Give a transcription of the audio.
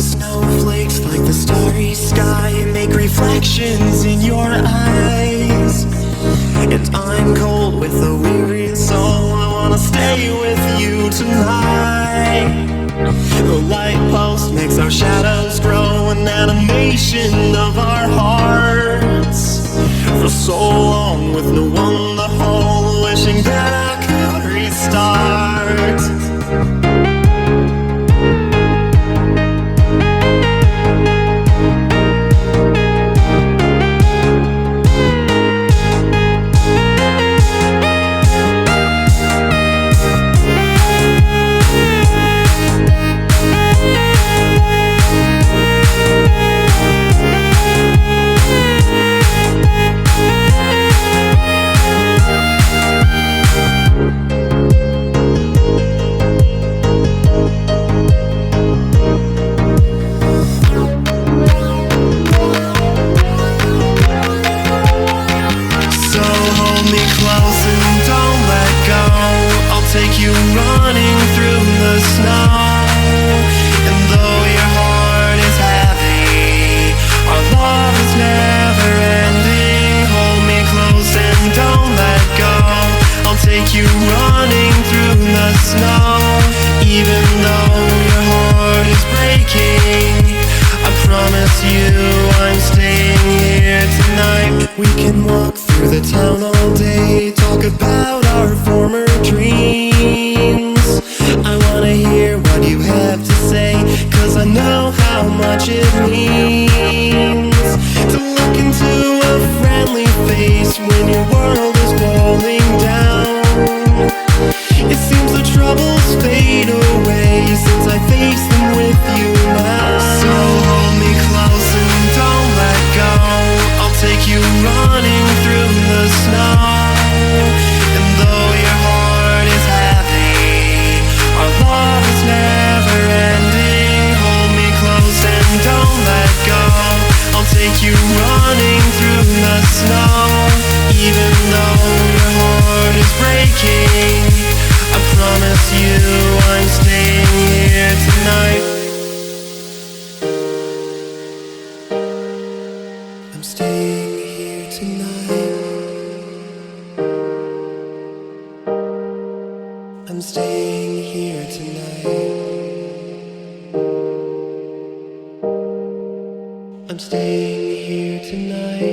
Snowflakes like the starry sky make reflections in your eyes. And I'm cold with a weary soul, I wanna stay with you tonight. The light pulse makes our shadows grow, an animation of our hearts. For so long with no one to hold, wishing that I could restart. Take you running through the snow. And though your heart is heavy, our love is never ending. Hold me close and don't let go. I'll take you running through the snow. Even though your heart is breaking, I promise you I'm staying here tonight. We can walk through the town all day, talk about our former dreams. I wanna hear what you have to say, 'cause I know how much it means to look into a friendly face when your world is falling down. It seems the troubles fade away since I face them with you now. So hold me close and don't let go. I'll take you running through the snow. And though your heart is heavy, our love is never ending. Hold me close and don't let go. I'll take you running through the snow. Even though your heart is breaking, I promise you I'm staying here tonight. I'm staying here tonight. I'm staying here tonight. I'm staying here tonight.